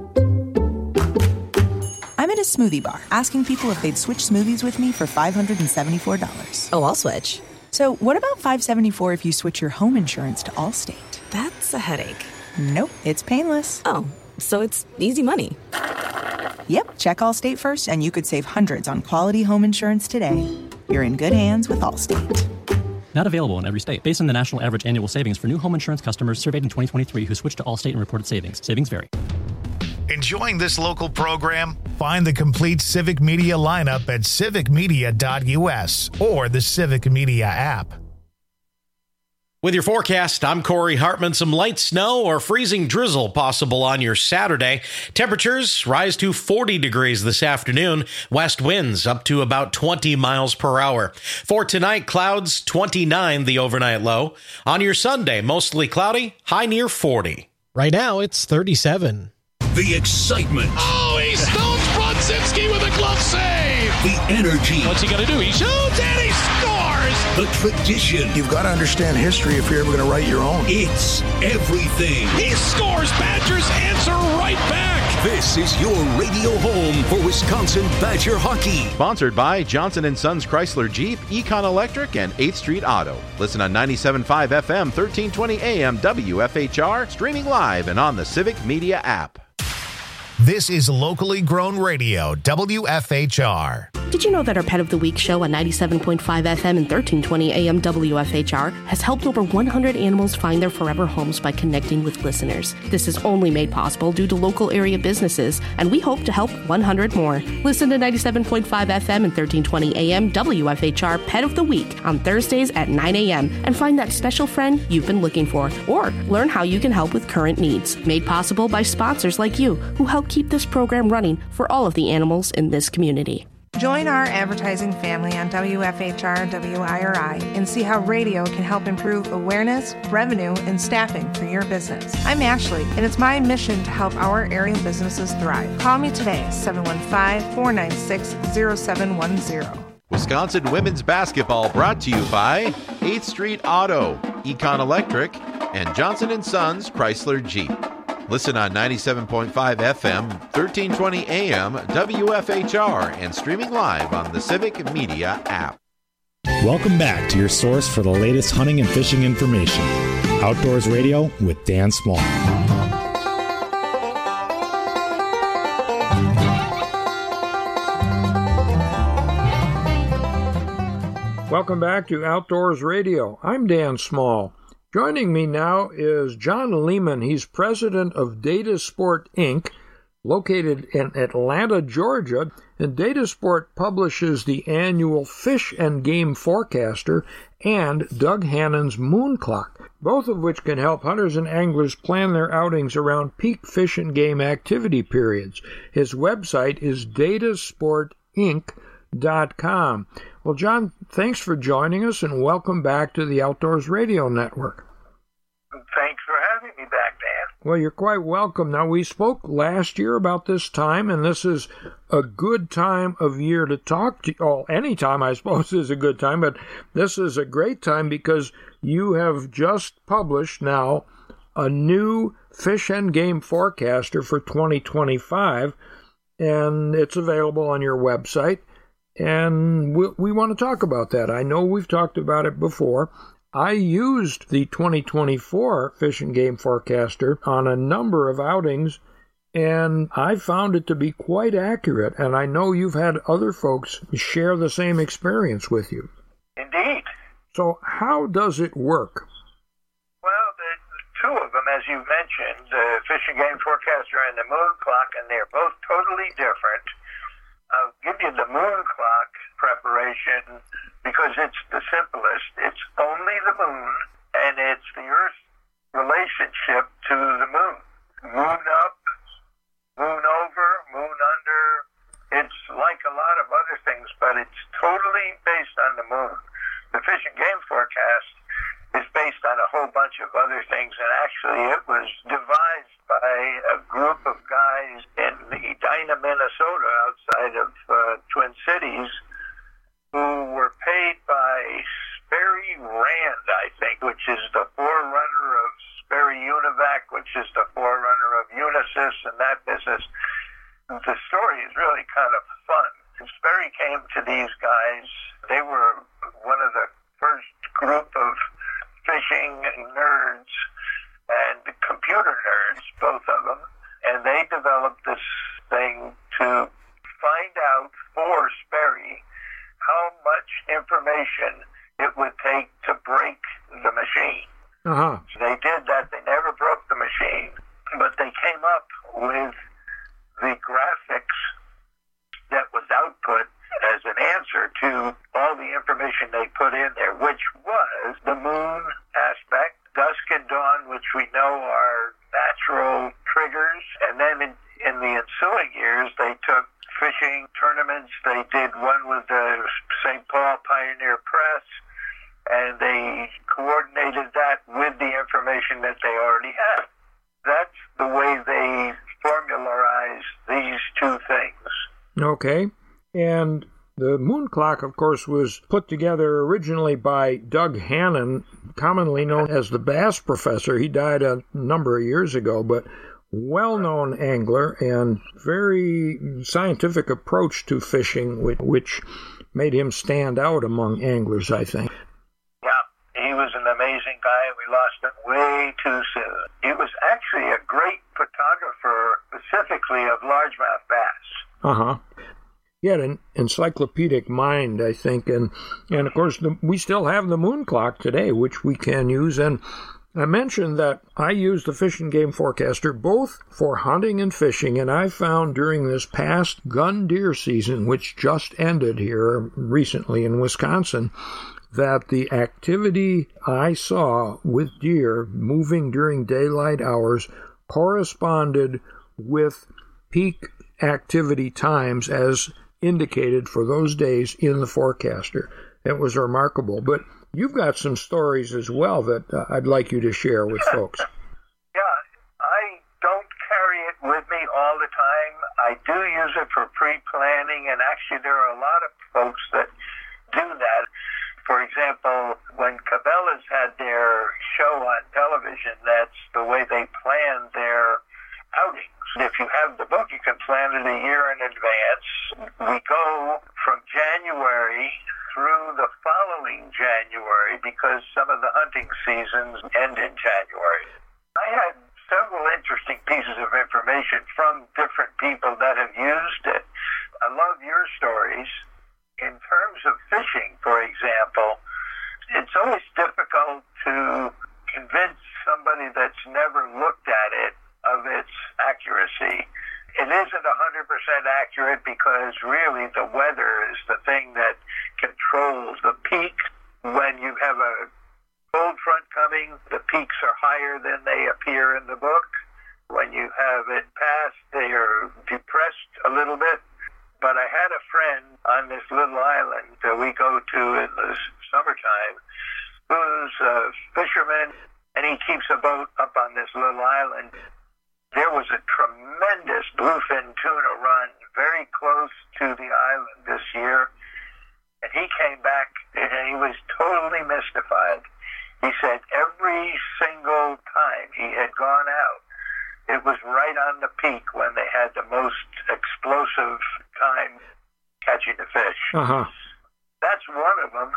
at a smoothie bar asking people if they'd switch smoothies with me for five hundred seventy-four dollars. Oh, I'll switch. So what about five hundred seventy-four dollars if you switch your home insurance to Allstate? That's a headache. Nope, it's painless. Oh, so it's easy money. Yep, check Allstate first and you could save hundreds on quality home insurance today. You're in good hands with Allstate. Not available in every state. Based on the national average annual savings for new home insurance customers surveyed in twenty twenty-three who switched to Allstate and reported savings. Savings vary. Enjoying this local program? Find the complete Civic Media lineup at civic media dot u s or the Civic Media app. With your forecast, I'm Corey Hartman. Some light snow or freezing drizzle possible on your Saturday. Temperatures rise to forty degrees this afternoon. West winds up to about twenty miles per hour. For tonight, clouds twenty-nine, the overnight low. On your Sunday, mostly cloudy, high near forty. Right now, it's thirty-seven. The excitement. Oh, he stones Brodzinski with a glove save. The energy. What's he going to do? He shoots and he scores. The tradition. You've got to understand history if you're ever going to write your own. It's everything. He scores. Badgers answer right back. This is your radio home for Wisconsin Badger hockey. Sponsored by Johnson and Sons Chrysler Jeep, Econ Electric, and eighth Street Auto. Listen on ninety-seven point five F M, thirteen twenty A M, W F H R, streaming live and on the Civic Media app. This is Locally Grown Radio, W F H R. Did you know that our Pet of the Week show on ninety-seven point five F M and thirteen twenty A M W F H R has helped over one hundred animals find their forever homes by connecting with listeners? This is only made possible due to local area businesses, and we hope to help one hundred more. Listen to ninety-seven point five F M and thirteen twenty A M W F H R Pet of the Week on Thursdays at nine A M and find that special friend you've been looking for, or learn how you can help with current needs. Made possible by sponsors like you who help keep this program running for all of the animals in this community. Join our advertising family on W F H R and W I R I and see how radio can help improve awareness, revenue, and staffing for your business. I'm Ashley, and it's my mission to help our area businesses thrive. Call me today, seven one five, four nine six, zero seven one zero. Wisconsin women's basketball brought to you by eighth Street Auto, Econ Electric, and Johnson and Sons Chrysler Jeep. Listen on ninety-seven point five F M, thirteen twenty A M, W F H R, and streaming live on the Civic Media app. Welcome back to your source for the latest hunting and fishing information. Outdoors Radio with Dan Small. Welcome back to Outdoors Radio. I'm Dan Small. Joining me now is John Lehman. He's president of Data Sport Incorporated, located in Atlanta, Georgia. And Data Sport publishes the annual Fish and Game Forecaster and Doug Hannon's Moon Clock, both of which can help hunters and anglers plan their outings around peak fish and game activity periods. His website is datasport inc dot com. Well, John, thanks for joining us and welcome back to the Outdoors Radio Network. Thanks for having me back, Dan. Well, you're quite welcome. Now, we spoke last year about this time, and this is a good time of year to talk to you. Oh, any time, I suppose, is a good time, but this is a great time because you have just published now a new Fish and Game Forecaster for twenty twenty-five, and it's available on your website. And we, we want to talk about that. I know we've talked about it before. I used the twenty twenty-four Fish and Game Forecaster on a number of outings, and I found it to be quite accurate. And I know you've had other folks share the same experience with you. Indeed. So how does it work? Well, the, the two of them, as you mentioned, the Fish and Game Forecaster and the Moon Clock, and they're both totally different. I'll give you the Moon Clock preparation because it's the simplest. It's only the moon, and it's the Earth's relationship to the moon. Moon up, moon over, moon under. It's like a lot of other things, but it's totally based on the moon. The Fish and Game Forecast is based on a whole bunch of other things, and actually it was devised by a group of guys in Edina, Minnesota, outside of uh, Twin Cities, who were paid by Sperry Rand, I think, which is the forerunner of Sperry Univac, which is the forerunner of Unisys and that business. The story is really kind of fun. Sperry came to these guys. They were one of the first group of fishing nerds and computer nerds, both of them, and they developed this thing to find out for Sperry how much information it would take to break the machine. Uh-huh. So they did that. They never broke the machine, but they came up with the graphics that was output as an answer to all the information they put in there, which was the moon aspect, dusk and dawn, which we know are natural triggers. And then in, in the ensuing years, they took fishing tournaments. They did one with the Saint Paul Pioneer Press, and they coordinated that with the information that they already had. That's the way they formularized these two things. Okay. And the Moon Clock, of course, was put together originally by Doug Hannon, commonly known as the Bass Professor. He died a number of years ago, but well-known angler and very scientific approach to fishing, which made him stand out among anglers, I think. Yeah, he was an amazing guy, and we lost him way too soon. He was actually a great photographer, specifically of largemouth bass. Uh-huh. He had an encyclopedic mind, I think, and and of course the, we still have the Moon Clock today, which we can use. And I mentioned that I use the Fish and Game Forecaster both for hunting and fishing, and I found during this past gun deer season, which just ended here recently in Wisconsin, that the activity I saw with deer moving during daylight hours corresponded with peak activity times as indicated for those days in the forecaster. It was remarkable. But you've got some stories as well that uh, I'd like you to share with folks. Yeah, I don't carry it with me all the time. I do use it for pre-planning, and actually there are a lot of folks that do that. For example, when Cabela's had their show on television, that's the way they planned their you have the book, you can plan it a year in advance. We go from January through the following January because some of the hunting seasons end in January. I had several interesting pieces of information from different people that have used it. I love your stories. In terms of fishing, for example, it's always difficult to convince somebody that's never looked at it of its accuracy. It isn't one hundred percent accurate because really the weather is the thing that controls the peak. When you have a cold front coming, the peaks are higher than they appear in the book. When you have it pass, they are depressed a little bit. But I had a friend on this little island that we go to in the summertime who's a fisherman, and he keeps a boat up on this little island. There was a tremendous bluefin tuna run very close to the island this year, and he came back and he was totally mystified. He said every single time he had gone out, it was right on the peak when they had the most explosive time catching the fish. Uh-huh. That's one of them.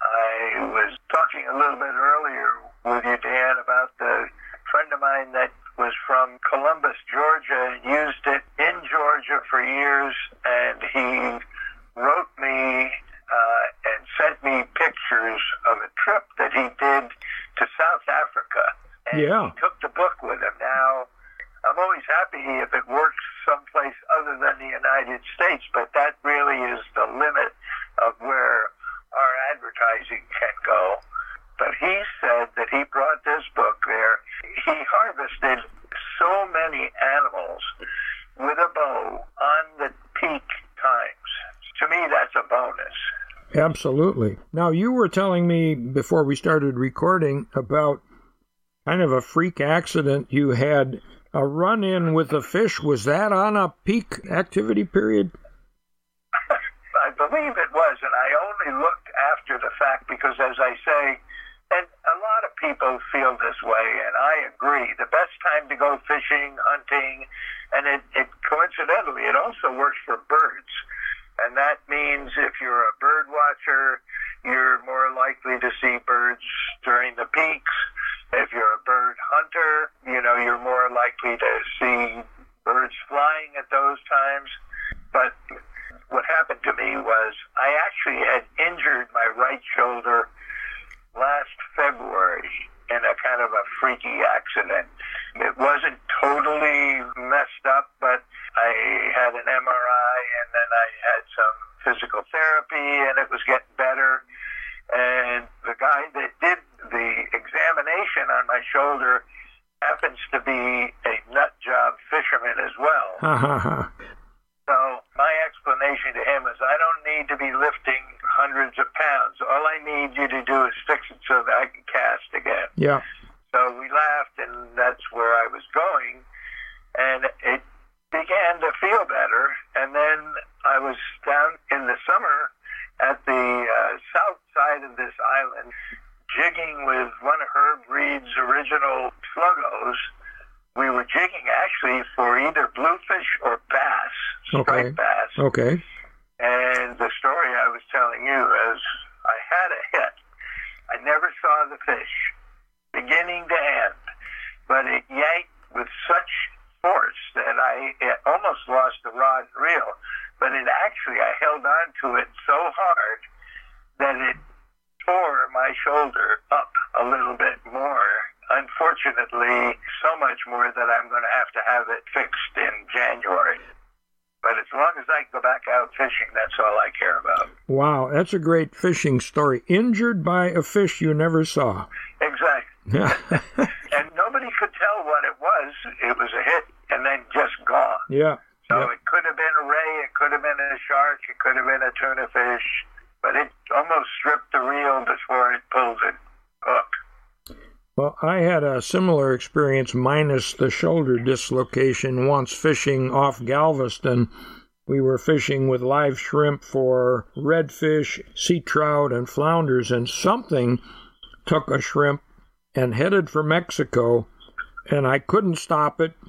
I was talking a little bit earlier with you, Dan, about the friend of mine that was from Columbus, Georgia, and used it in Georgia for years, and he wrote me uh, and sent me pictures of a trip that he did to South Africa. And yeah. He took the book with him. Now, I'm always happy if it works someplace other than the United States, but that really is the limit of where our advertising can go. But he said that he brought this book there. He harvested so many animals with a bow on the peak times. To me, that's a bonus. Absolutely. Now, you were telling me before we started recording about kind of a freak accident. You had a run-in with a fish. Was that on a peak activity period? I believe it was, and I only looked after the fact because, as I say, and a lot of people feel this way, and I agree. The best time to go fishing, hunting, and it, it coincidentally, it also works for birds. And that means if you're a bird watcher, you're more likely to see birds during the peaks. If you're a bird hunter, you know, you're more likely to see birds flying at those times. But what happened to me was I actually had injured my right shoulder last February in a kind of a freaky accident. It wasn't totally messed up, but I had an M R I and then I had some physical therapy and it was getting better. And the guy that did the examination on my shoulder happens to be a nut job fisherman as well. So my explanation to him is I don't need to be lifting hundreds of pounds. All I need you to do is fix it so that I can cast again. Yeah. So we laughed, and that's where I was going. And it began to feel better. And then I was down in the summer at the uh, south side of this island, jigging with one of Herb Reed's original sluggos. We were jigging actually for either bluefish or bass, striped okay. bass. Okay. And the story I was telling you is I had a hit. I never saw the fish, beginning to end, but it yanked with such force that I it almost lost the rod and reel. But it actually, I held on to it so hard that it tore my shoulder up a little bit more. Unfortunately, so much more that I'm going to have to have it fixed in January. But as long as I go back out fishing, that's all I care about. Wow, that's a great fishing story. Injured by a fish you never saw. Exactly. And nobody could tell what it was. It was a hit and then just gone. Yeah. So yeah. It could have been a ray, it could have been a shark, it could have been a tuna fish, but it almost stripped the reel before it pulled it hook. Well, I had a similar experience minus the shoulder dislocation once fishing off Galveston. We were fishing with live shrimp for redfish, sea trout, and flounders, and something took a shrimp and headed for Mexico, and I couldn't stop it.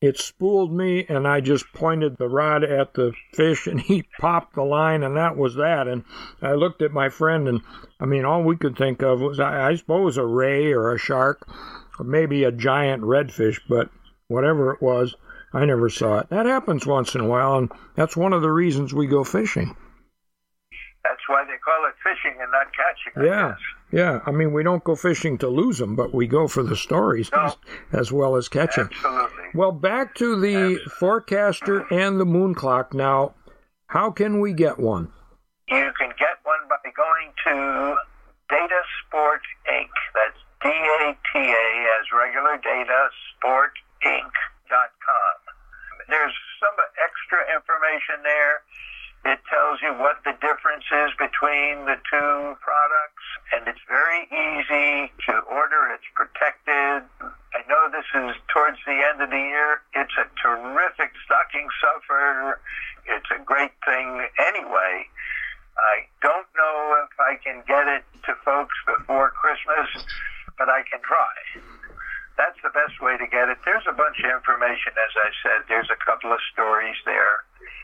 it spooled me, and I just pointed the rod at the fish, and he popped the line, and that was that. And I looked at my friend, and, I mean, all we could think of was, I, I suppose, a ray or a shark, or maybe a giant redfish, but whatever it was, I never saw it. That happens once in a while, and that's one of the reasons we go fishing. That's why they call it fishing and not catching, I Yeah, guess. yeah. I mean, we don't go fishing to lose them, but we go for the stories No. as, as well as catching. Absolutely. Well, back to the Absolutely. forecaster and the moon clock now. How can we get one? You can get one by going to Data Sport Incorporated. That's D A T A as regular data, sport inc dot com. There's some extra information there. It tells you what the difference is between the two products, and it's very easy to order. It's protected. I know this is towards the end of the year. It's a terrific stocking stuffer. It's a great thing anyway. I don't know if I can get it to folks before Christmas, but I can try. That's the best way to get it. There's a bunch of information, as I said. There's a couple of stories there.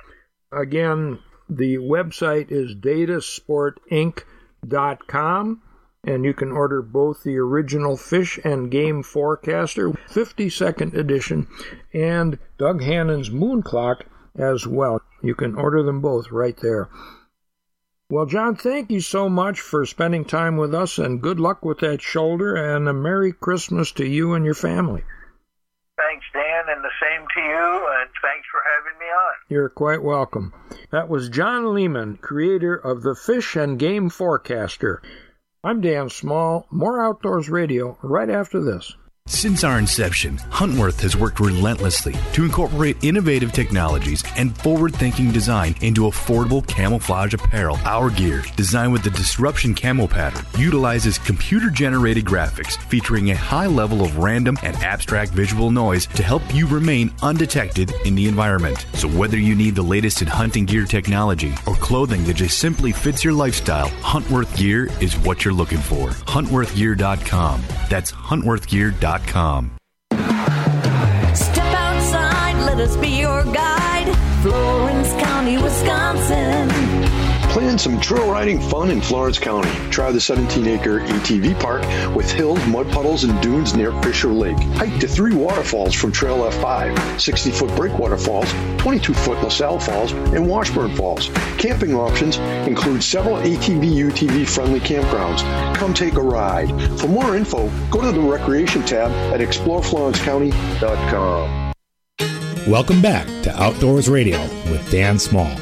Again, the website is data sport inc dot com, and you can order both the original Fish and Game Forecaster fifty-second edition and Doug Hannon's Moon Clock as well. You can order them both right there. Well, John, thank you so much for spending time with us, and good luck with that shoulder, and a Merry Christmas to you and your family. Thanks, Dan, and the same to you, and thanks for having me on. You're quite welcome. That was John Lehman, creator of the Fish and Game Forecaster. I'm Dan Small. More Outdoors Radio right after this. Since our inception, Huntworth has worked relentlessly to incorporate innovative technologies and forward-thinking design into affordable camouflage apparel. Our gear, designed with the Disruption Camo pattern, utilizes computer-generated graphics featuring a high level of random and abstract visual noise to help you remain undetected in the environment. So whether you need the latest in hunting gear technology or clothing that just simply fits your lifestyle, Huntworth gear is what you're looking for. Huntworth gear dot com. That's Huntworth gear dot com. Step outside, let us be your guide. Florence County, Wisconsin. Plan some trail riding fun in Florence County. Try the seventeen acre A T V park with hills, mud puddles, and dunes near Fisher Lake. Hike to three waterfalls from Trail F five, sixty foot Breakwater Falls, twenty-two foot LaSalle Falls, and Washburn Falls. Camping options include several A T V U T V friendly campgrounds. Come take a ride. For more info, go to the Recreation tab at explore florence county dot com. Welcome back to Outdoors Radio with Dan Small.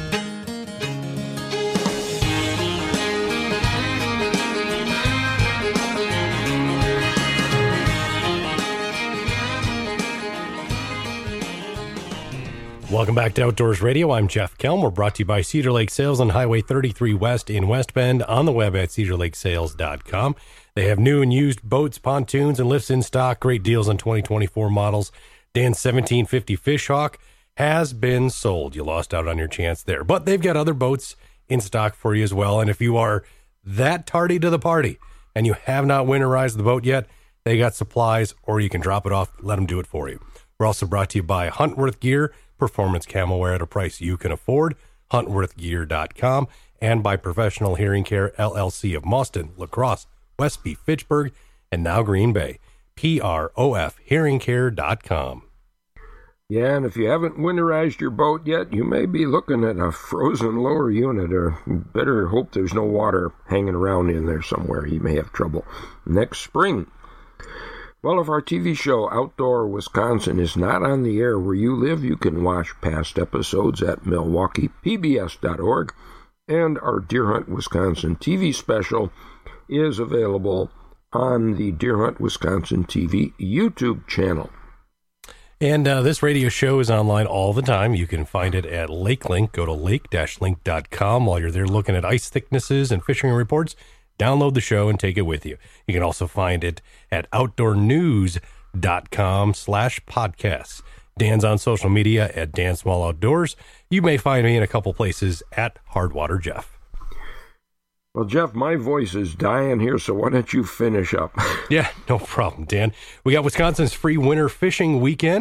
Welcome back to Outdoors Radio. I'm Jeff Kelm. We're brought to you by Cedar Lake Sales on Highway thirty-three West in West Bend, on the web at cedar lake sales dot com. They have new and used boats, pontoons, and lifts in stock. Great deals on twenty twenty-four models. Dan's seventeen fifty Fishhawk has been sold. You lost out on your chance there. But they've got other boats in stock for you as well. And if you are that tardy to the party and you have not winterized the boat yet, they got supplies, or you can drop it off. Let them do it for you. We're also brought to you by Huntworth Gear, performance camo wear at a price you can afford, huntworth gear dot com, and by Professional Hearing Care, L L C of Mauston, La Crosse, Westby, Fitchburg, and now Green Bay, P R O F hearing care dot com. Yeah, and if you haven't winterized your boat yet, you may be looking at a frozen lower unit, or better hope there's no water hanging around in there somewhere. You may have trouble next spring. Well, if our T V show Outdoor Wisconsin is not on the air where you live, you can watch past episodes at milwaukee p b s dot org, and our Deer Hunt Wisconsin T V special is available on the Deer Hunt Wisconsin T V YouTube channel. And uh, this radio show is online all the time. You can find it at LakeLink. Go to lake dash link dot com. While you're there looking at ice thicknesses and fishing reports, download the show and take it with you. You can also find it at outdoor news dot com slash podcasts. Dan's on social media at Dan Small Outdoors. You may find me in a couple places at Hardwater Jeff. Well, Jeff, my voice is dying here, so why don't you finish up? Yeah, no problem, Dan. We got Wisconsin's free winter fishing weekend.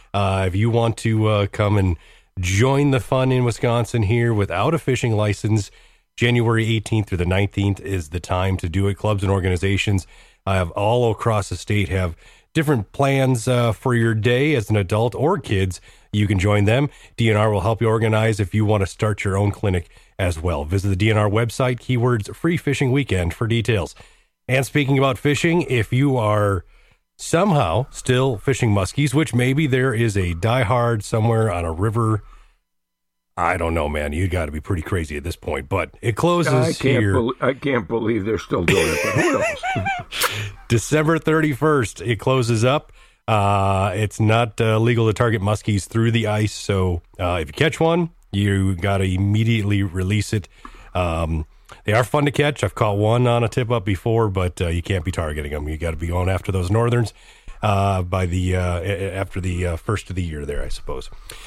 Uh, if you want to uh, come and join the fun in Wisconsin here without a fishing license, January eighteenth through the nineteenth is the time to do it. Clubs and organizations uh, have all across the state have different plans uh, for your day as an adult or kids. You can join them. D N R will help you organize if you want to start your own clinic as well. Visit the D N R website, keywords Free Fishing Weekend for details. And speaking about fishing, if you are somehow still fishing muskies, which maybe there is a diehard somewhere on a river, I don't know, man. You got to be pretty crazy at this point. But it closes I can't here. Be- I can't believe they're still doing it, but who knows? December thirty-first, it closes up. Uh, it's not uh, legal to target muskies through the ice, so uh, if you catch one, you got to immediately release it. Um, they are fun to catch. I've caught one on a tip-up before, but uh, you can't be targeting them. You got to be going after those northerns uh, by the uh, after the uh, first of the year there, I suppose.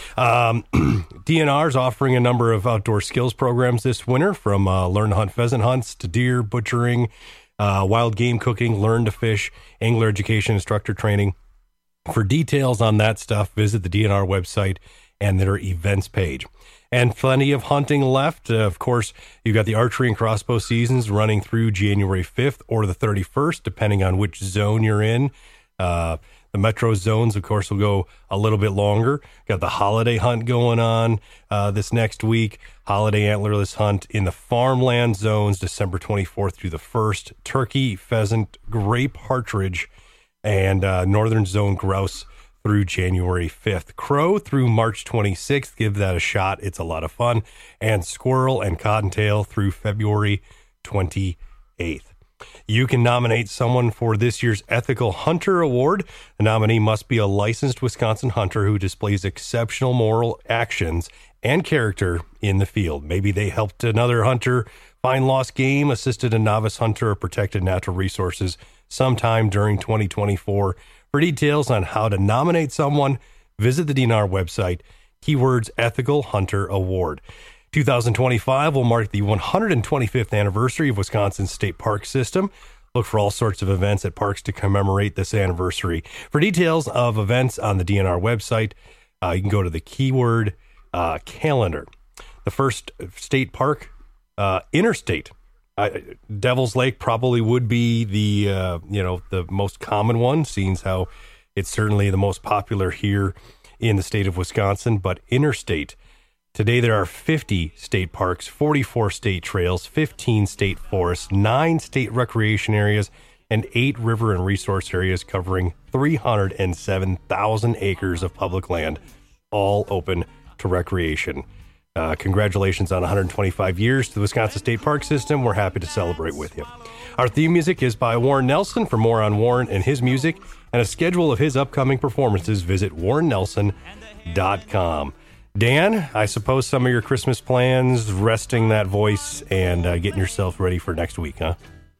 Um, D N R is offering a number of outdoor skills programs this winter, from uh, learn to hunt pheasant hunts to deer butchering, uh, wild game cooking, learn to fish, angler education, instructor training. For details on that stuff, visit the D N R website and their events page. And plenty of hunting left. Uh, of course, you've got the archery and crossbow seasons running through January fifth or the thirty-first, depending on which zone you're in. Uh, the metro zones, of course, will go a little bit longer. Got the holiday hunt going on uh, this next week. Holiday antlerless hunt in the farmland zones, December twenty-fourth through the first. Turkey, pheasant, gray partridge, and uh, northern zone grouse through January fifth. Crow through March twenty-sixth. Give that a shot. It's a lot of fun. And squirrel and cottontail through February twenty-eighth. You can nominate someone for this year's Ethical Hunter Award. The nominee must be a licensed Wisconsin hunter who displays exceptional moral actions and character in the field. Maybe they helped another hunter find lost game, assisted a novice hunter, or protected natural resources sometime during twenty twenty-four. For details on how to nominate someone, visit the D N R website, keywords Ethical Hunter Award. two thousand twenty-five will mark the one hundred twenty-fifth anniversary of Wisconsin's state park system. Look for all sorts of events at parks to commemorate this anniversary. For details of events on the D N R website, uh, you can go to the keyword uh, calendar. The first state park, uh, interstate. Uh, Devil's Lake probably would be the uh, you know the most common one, seeing how it's certainly the most popular here in the state of Wisconsin. But interstate, today there are fifty state parks, forty-four state trails, fifteen state forests, nine state recreation areas, and eight river and resource areas covering three hundred seven thousand acres of public land, all open to recreation. Uh, congratulations on one hundred twenty-five years to the Wisconsin State Park System. We're happy to celebrate with you. Our theme music is by Warren Nelson. For more on Warren and his music and a schedule of his upcoming performances, visit warren nelson dot com. Dan, I suppose some of your Christmas plans, resting that voice and uh, getting yourself ready for next week, huh?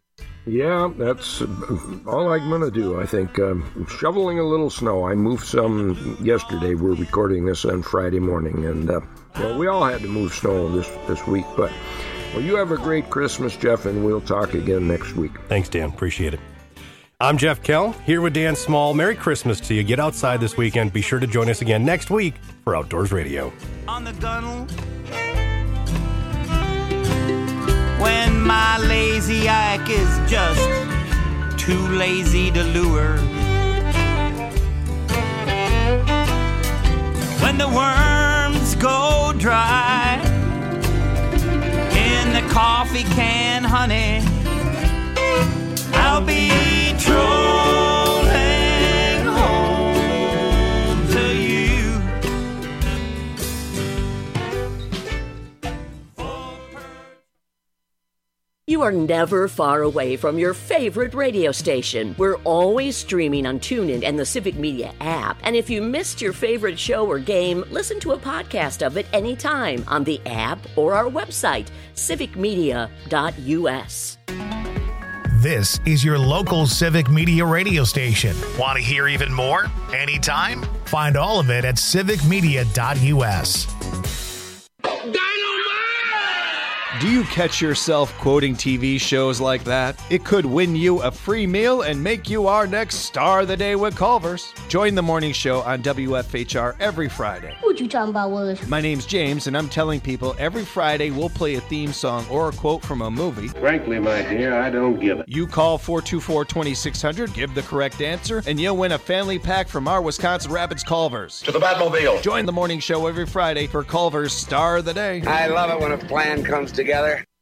Yeah, that's all I'm going to do, I think. Um, shoveling a little snow. I moved some yesterday. We're recording this on Friday morning, and uh, well, we all had to move snow this, this week. But well, you have a great Christmas, Jeff, and we'll talk again next week. Thanks, Dan. Appreciate it. I'm Jeff Kell, here with Dan Small. Merry Christmas to you. Get outside this weekend. Be sure to join us again next week for Outdoors Radio. On the gunnel, when my lazy Ike is just too lazy to lure, when the worms go dry in the coffee can, honey, I'll be trolling home to you. You are never far away from your favorite radio station. We're always streaming on TuneIn and the Civic Media app. And if you missed your favorite show or game, listen to a podcast of it anytime on the app or our website, civic media dot u s. This is your local Civic Media radio station. Want to hear even more? Anytime? Find all of it at civic media dot u s. Do you catch yourself quoting T V shows like that? It could win you a free meal and make you our next star of the day with Culver's. Join the morning show on W F H R every Friday. What you talking about, Willis? My name's James, and I'm telling people every Friday we'll play a theme song or a quote from a movie. Frankly, my dear, I don't give it. You call four two four, two six zero zero, give the correct answer, and you'll win a family pack from our Wisconsin Rapids Culver's. To the Batmobile. Join the morning show every Friday for Culver's Star of the Day. I love it when a plan comes together.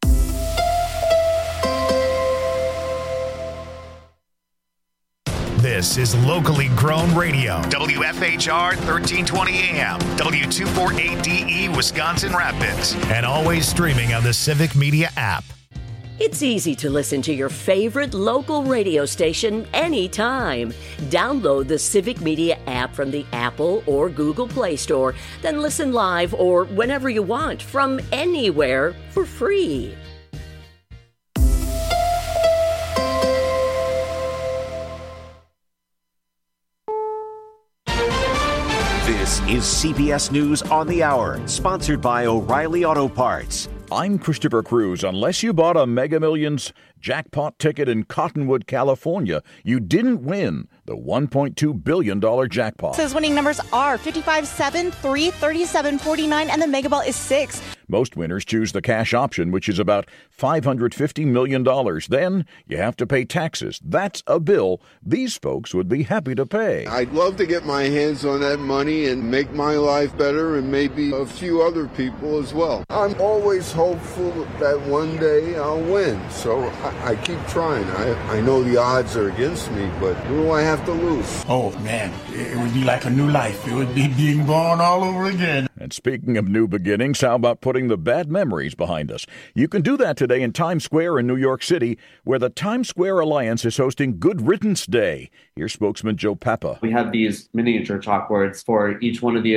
This is locally grown radio. W F H R thirteen twenty A M, W two forty-eight D E, Wisconsin Rapids, and always streaming on the Civic Media app. It's easy to listen to your favorite local radio station anytime. Download the Civic Media app from the Apple or Google Play Store, then listen live or whenever you want from anywhere for free. This is C B S News on the Hour, sponsored by O'Reilly Auto Parts. I'm Christopher Cruz. Unless you bought a Mega Millions jackpot ticket in Cottonwood, California, you didn't win the one point two billion dollars jackpot. Says winning numbers are fifty-five, seven, three, thirty-seven, forty-nine, and the Mega Ball is six. Most winners choose the cash option, which is about five hundred fifty million dollars. Then you have to pay taxes. That's a bill these folks would be happy to pay. I'd love to get my hands on that money and make my life better and maybe a few other people as well. I'm always hopeful that one day I'll win, so I, I keep trying. I, I know the odds are against me, but what do I have to lose? Oh, man, it would be like a new life. It would be being born all over again. And speaking of new beginnings, how about putting the bad memories behind us? You can do that today in Times Square in New York City, where the Times Square Alliance is hosting Good Riddance Day. Here's spokesman Joe Papa. We have these miniature chalkboards for each one of the